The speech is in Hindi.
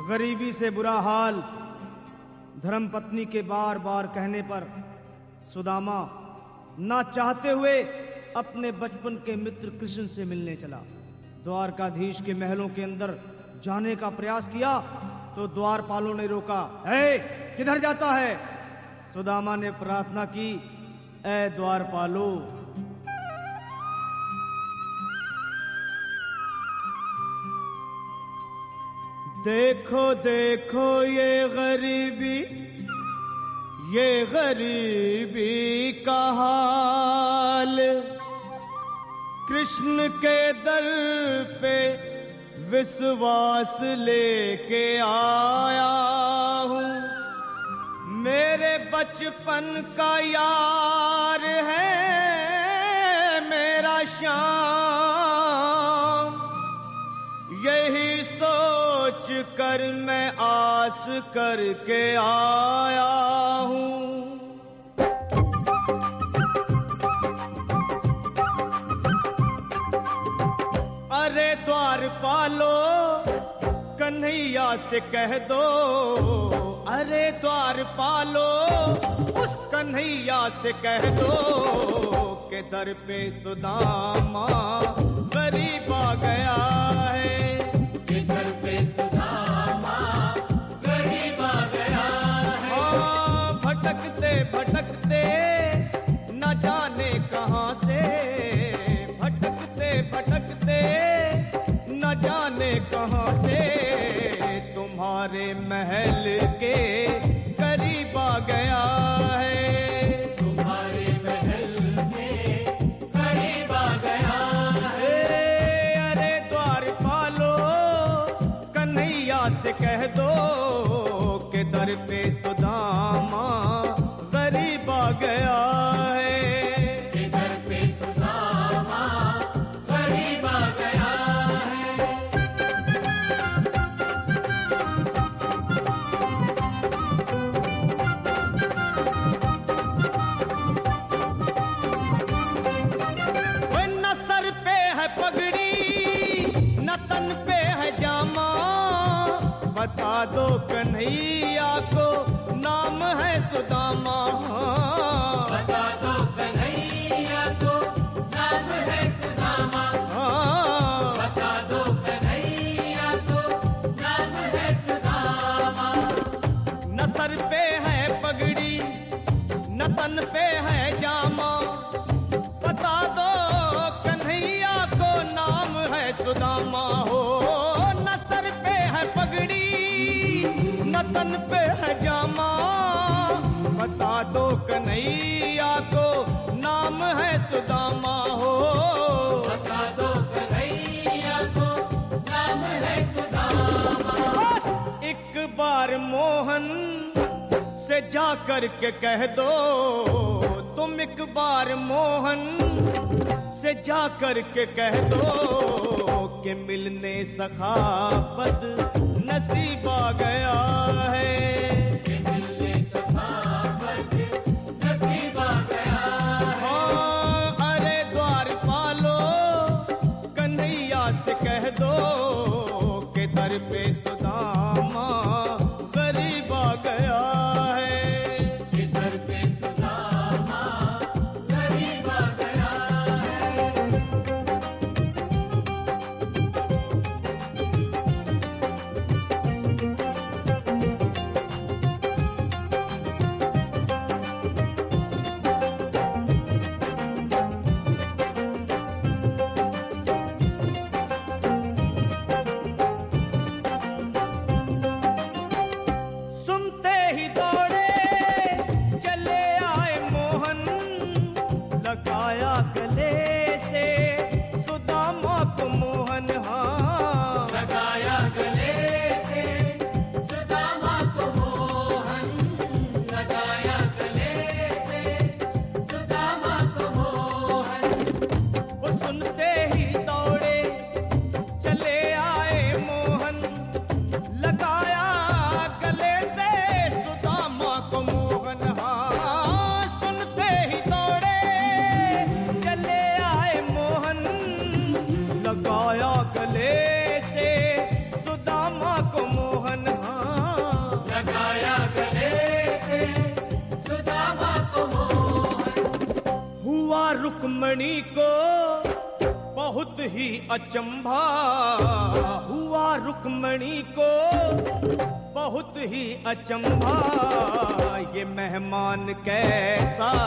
गरीबी से बुरा हाल धर्मपत्नी के बार बार कहने पर सुदामा ना चाहते हुए अपने बचपन के मित्र कृष्ण से मिलने चला। द्वारकाधीश के महलों के अंदर जाने का प्रयास किया तो द्वारपालों ने रोका। है किधर जाता है? सुदामा ने प्रार्थना की, ऐ द्वारपालो, देखो देखो ये गरीबी का हाल, कृष्ण के दर पे विश्वास लेके आया हूँ। मेरे बचपन का यार है मेरा श्याम, यही सोच कर मैं आस करके आया हूँ। अरे द्वारपालो, कन्हैया से कह दो, अरे द्वारपालो, उस कन्हैया से कह दो के दर पे सुदामा गरीब आ गया है। के दर पे सुदामा गरीब आ गया है। हाँ, भटकते भटकते न जाने कहाँ से, भटकते भटकते न जाने कहाँ से तुम्हारे महल के करीब आ गया है। तुम्हारे महल के करीब आ गया है। अरे द्वारपालो, कन्हैया से कह दो के दर पे सुदामा गरीब आ गया है। के दर पे सुदामा गरीब आ गया है। न सर पे है पगड़ी न तन पे है जामा, बता दो कन्हैया को नाम है सुदामा। बता दो कन्हैया को नाम है सुदामा। बता दो कन्हैया को नाम है सुदामा। न सर पे है पगड़ी न तन पे है जामा, बता दो कन्हैया को नाम है सुदामा। हो न सर पे है पगड़ी न तन पे है जामा, बता दो कन्हैया को नाम है सुदामा। हो बता दो कन्हैया को नाम है सुदामा। बस एक बार मोहन से जा कर के कह दो, तुम एक बार मोहन से जा कर के कह दो कि मिलने सखावत नसीब आ गया है। कि मिलने सखावत नसीब आ गया है। हाँ, अरे द्वारपालो, कन्हैया से कह दो के दर पे सुदामा गरीब आ गया है। कि दर पे सुदामा गरीब आ गया है। रुक्मणी को बहुत ही अचंभा, हुआ रुक्मणी को बहुत ही अचंभा, ये मेहमान कैसा